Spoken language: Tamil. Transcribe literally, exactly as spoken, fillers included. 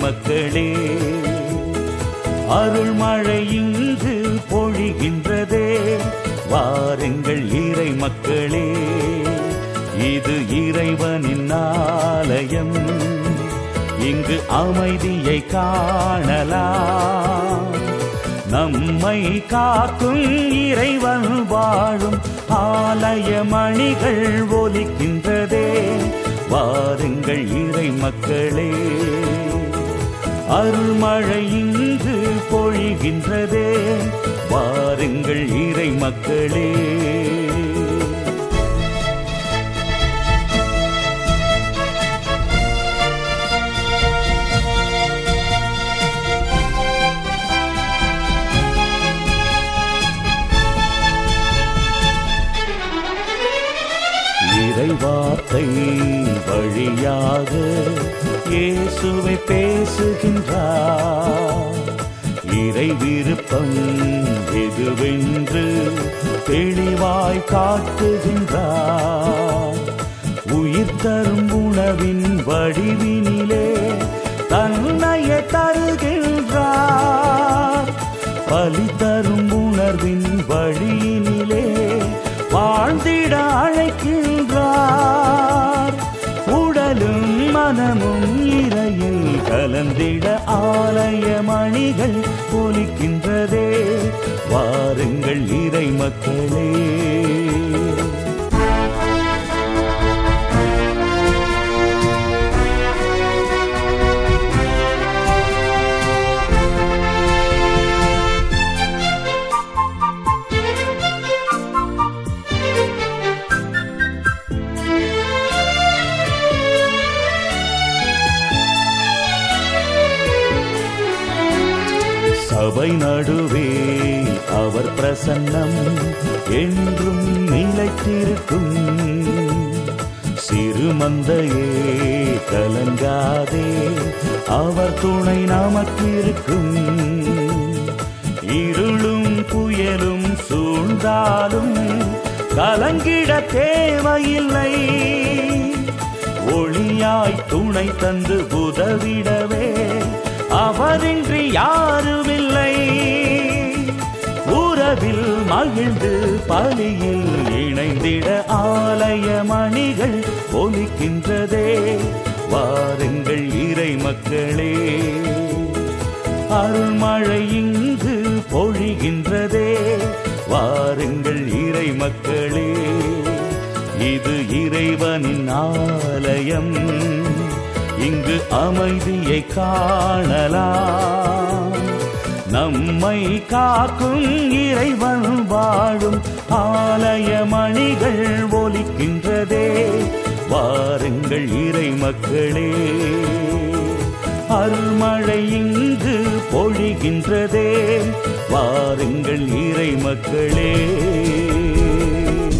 மக்களே, அருள்மழை இங்கு பொழிகின்றதே. வாருங்கள் இறை மக்களே, இது இறைவனின் ஆலயம், இங்கு அமைதியை காணலாம். நம்மை காக்கும் இறைவன் வாழும் ஆலய மணிகள் ஒலிக்கின்றதே. வாருங்கள் இறை மக்களே, அருள்மழை இங்கு பொழிகின்றதே. வாருங்கள் இறை மக்களே. இறைவார்த்தை வழியாக இயேசுவை பேசுகின்றார். இறை விருப்பம் எதுவென்று தெளிவாய் காட்டுகின்றார். உயிர் தரும் உணவின் வடிவினிலே தன்னையே தருகின்றார். பலி தரும் உணர்வின் வழியினிலே வாழ்ந்திட அழைக்கின்றார். உடலும் மனமும் இறையில் கலந்திட ஆலய மணிகள் ஒலிக்கின்றதே. வாருங்கள் இறை மக்களே. சபை நடுவே அவர் பிரசன்னம் என்றும் நிலைத்திருக்கும். சிறு மந்தையே கலங்காதே, அவர் துணை நமக்கிருக்கும். இருளும் புயலும் சூழ்ந்தாலும் கலங்கிட தேவையில்லை. ஒளியாய் துணை தந்து உதவிடவே அவரின்றி யாருமில்லை. உறவில் மகிழ்ந்து பலியில் இணைந்திட ஆலய மணிகள் ஒலிக்கின்றதே. வாருங்கள் இறை மக்களே, அருள்மழை இங்கு பொழிகின்றதே. வாருங்கள் இறை மக்களே, இது இறைவனின் ஆலயம், இங்கு அமைதியை காணலாம். நம்மை காக்கும் இறைவன் வாழும் ஆலய மணிகள் ஒலிக்கின்றதே. வாருங்கள் இறை மக்களே, அருள்மழை இங்கு பொழிகின்றதே. வாருங்கள் இறை மக்களே.